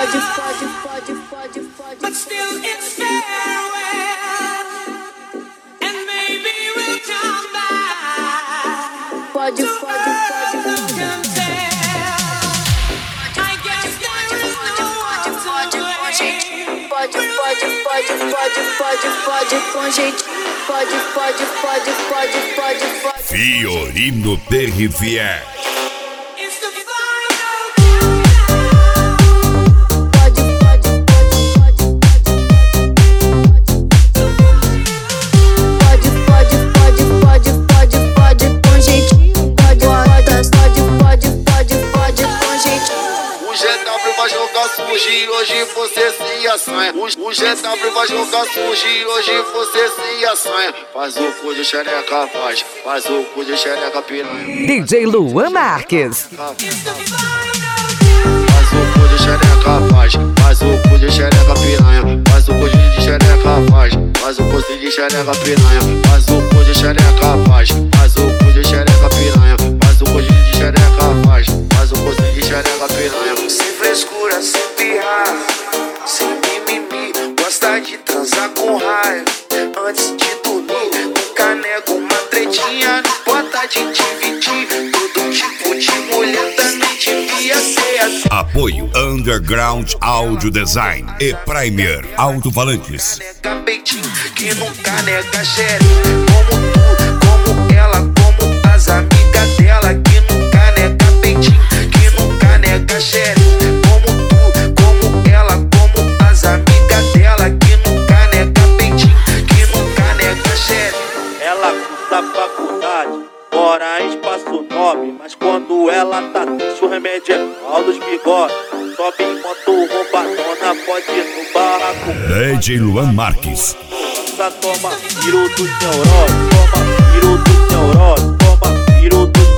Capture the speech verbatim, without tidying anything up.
pode, pode, pode, pode, pode. But still it's farewell, and maybe we'll come back. Pode, pode, pode, Who can tell? I guess there is no one to blame. pode, pode, pode, pode, pode, pode, com jeitinho. Pode, pode, pode, pode, pode, pode. Fiorino de Rivière. It's the final Pode, pode, pode, pode, pode, pode, pode, pode, com jeitinho. Pode, pode, pode, pode, pode, com jeitinho. O G W vai jogar sujo e hoje você se assanha. O, o G W vai jogar sujo e hoje você se assanha. Faz o cu de xereca, faz. Faz o cu de xereca, piranha. D J Luan Marques. Faz o cu de xereca, faz. Faz o cu de xereca, piranha. Faz o cu de xereca, faz. Faz o cu de xereca, piranha. Faz o cu de xereca, faz. Faz o cu de xereca, piranha. Faz o cu de xereca, faz. Faz o cu de xereca, piranha. Sem frescura, sem pirrar, sem mimimi. Gosta de transar com raiva antes de dormir. Nunca nego uma tretinha, não importa de dividir. Todo tipo de mulher também devia ser assim. Apoio Underground Audio Design e Primer Alto-Falantes. Nega peitinho, que nunca nega xereca. Como tu, como ela, como as amigas dela. Que nunca nega peitinho, que nunca nega xereca. Como tu, como ela, como as amigas dela. Que nunca nega peitinho, que nunca nega xereca. Ela cursa faculdade, mora em espaço nobre. Mas quando ela tá triste, o remédio é pau dos bigodes. Sobe em moto roubadona, pode ir no barraco. D J Luan Marques. Toma tiro do neurose, toma tiro do neurose, toma tiro do